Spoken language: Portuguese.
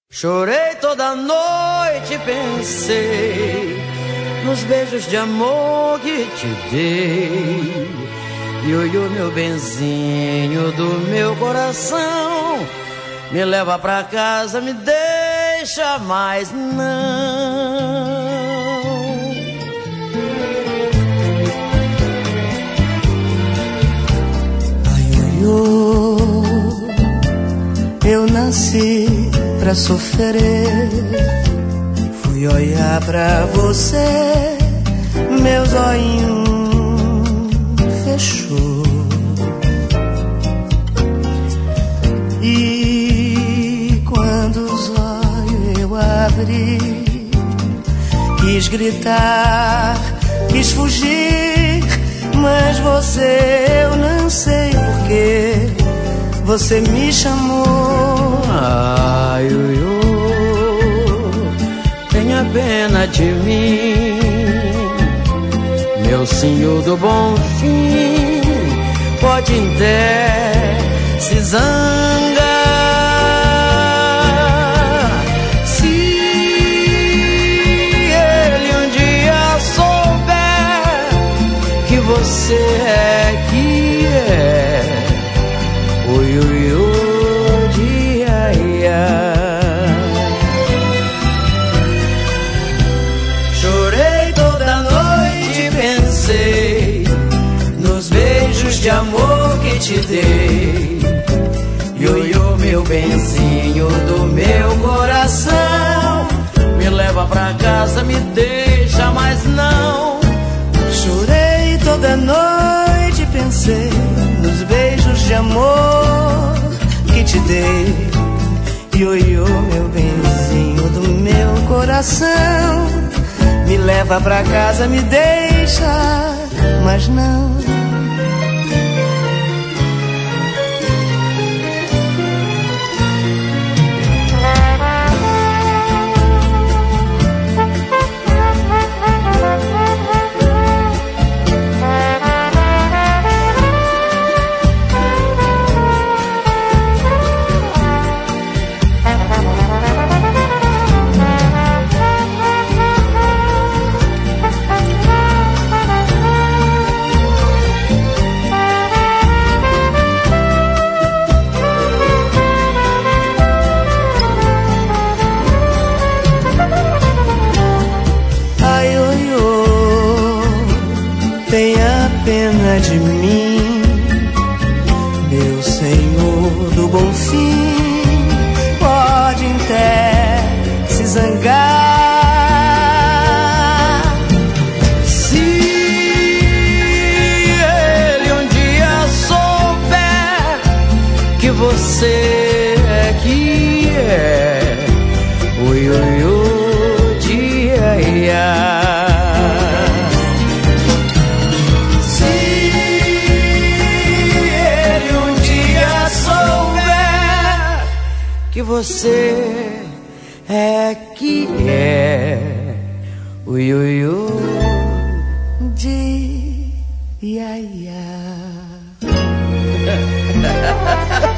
Chorei toda noite, pensei nos beijos de amor que te dei. Ioiô, meu benzinho do meu coração, me leva pra casa, me deixa mais não. Ai, ioiô, eu nasci pra sofrer. Fui olhar pra você, meu zoinho fechou. E quando os olhos eu abri, quis gritar, quis fugir, mas você, eu não sei porquê, você me chamou. Ai, ioiô, tenha pena de mim, meu senhor do bom fim, pode até se zangar. Se ele um dia souber que você é que é, oi, oi, oi, dia, ia. Chorei toda noite, pensei nos beijos de amor que te dei. Ioiô, meu benzinho do meu coração, me leva pra casa, me deixa, mas não. Chorei toda noite, pensei nos beijos de amor que te dei. Ioiô, meu benzinho do meu coração, me leva pra casa, me deixa, mas não. Tenha pena de mim, meu senhor do bom fim, pode até se zangar. Se ele um dia souber que você é que é, oi, oi, oi, dia, ia. Que você é que é, ui, ui, ui, dia, ia.